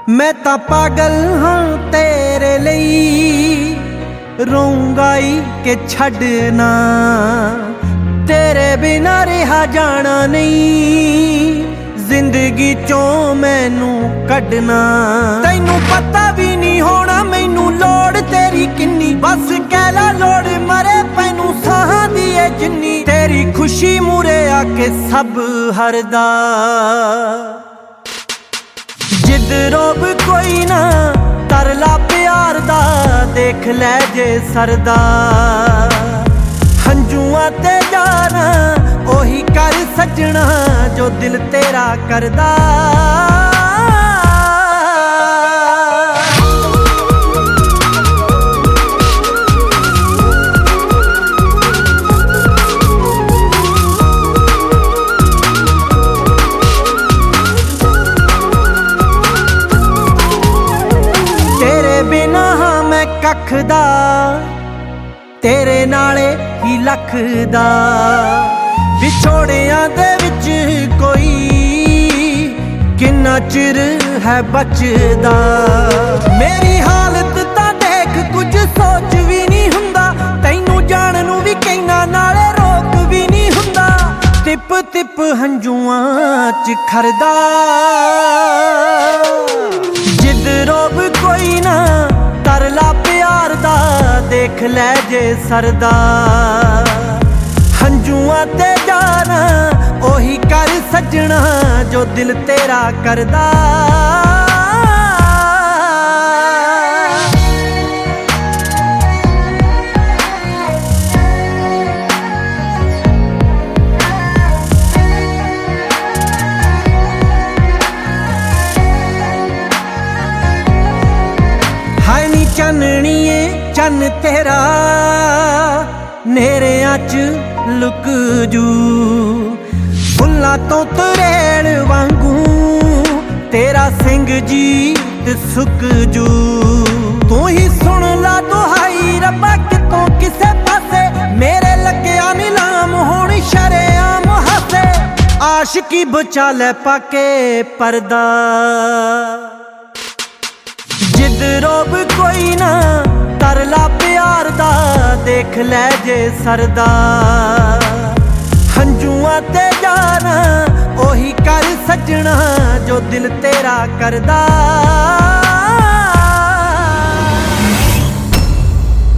मैं तां पागल हाँ तेरे लई, रोऊंगा ही के छड्डना, तेरे बिना रहा जाना नहीं, जिंदगी चों मैनू कड्डना। तैनू पता भी नहीं होना मैनू लोड़ तेरी किन्नी, बस कह ला लोड़ मरे पैनू साहां दी ऐ जिन्नी, तेरी खुशी मूरे आके सब हरदा। जिद रोब कोई ना तरला प्यार दा, देख लै जे सरदा, हंजुआं ते जाना ओही कर सजना जो दिल तेरा करदा। तेरे बिना हाँ मैं कख दा, तेरे नाले ही लख दा, विछोड़ियां दे विच कोई किन्ना चिर है बचदा। मेरी हालत तां देख कुछ सोच भी नहीं हुंदा, तैनू जाण नू भी कहना नाले रोक भी नहीं हुंदा, तिप तिप हंजुआं च खरदा। जिद रोब कोई ना तरला प्यार दा, देख लै जे सरदा, हंजुआं ते जाना ओही कर सजना जो दिल तेरा करदा। हाय नी चन्नणिए चन्न तेरा नेरेआं च लुक जू, फुल्लां तो तरेड़ वांगू तेरा सिंग जीत सुक जू। तू ही सुन ला दुहाई रब्बा कितों किसे पासे, मेरे लग्या नीलाम होण शरेआम हासे, आशिकी बचा लै पाके परदा। जिद रोब कोई ना तरला प्यार दा, देख लै जे सरदा, हंजुआं ते जाना ओही कर सजना जो दिल तेरा करदा।